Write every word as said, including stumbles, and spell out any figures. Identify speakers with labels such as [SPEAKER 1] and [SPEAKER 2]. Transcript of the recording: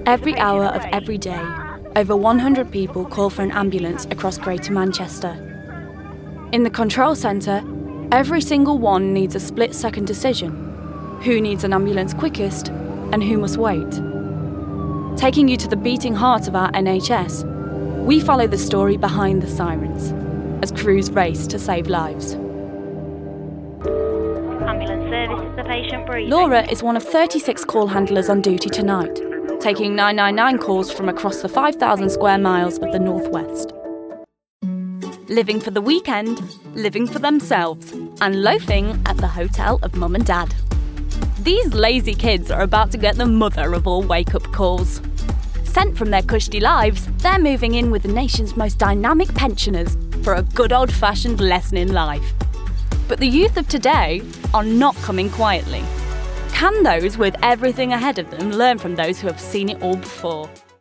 [SPEAKER 1] Every hour of every day, over one hundred people call for an ambulance across Greater Manchester. In the control centre, every single one needs a split-second decision: who needs an ambulance quickest and who must wait. Taking you to the beating heart of our N H S, we follow the story behind the sirens as crews race to save lives.
[SPEAKER 2] Ambulance service is the patient briefing.
[SPEAKER 1] Laura is one of thirty-six call handlers on duty tonight, taking nine nine nine calls from across the five thousand square miles of the Northwest. Living for the weekend, living for themselves, and loafing at the hotel of mum and dad. These lazy kids are about to get the mother of all wake-up calls. Sent from their cushy lives, they're moving in with the nation's most dynamic pensioners for a good old-fashioned lesson in life. But the youth of today are not coming quietly. Can those with everything ahead of them learn from those who have seen it all before?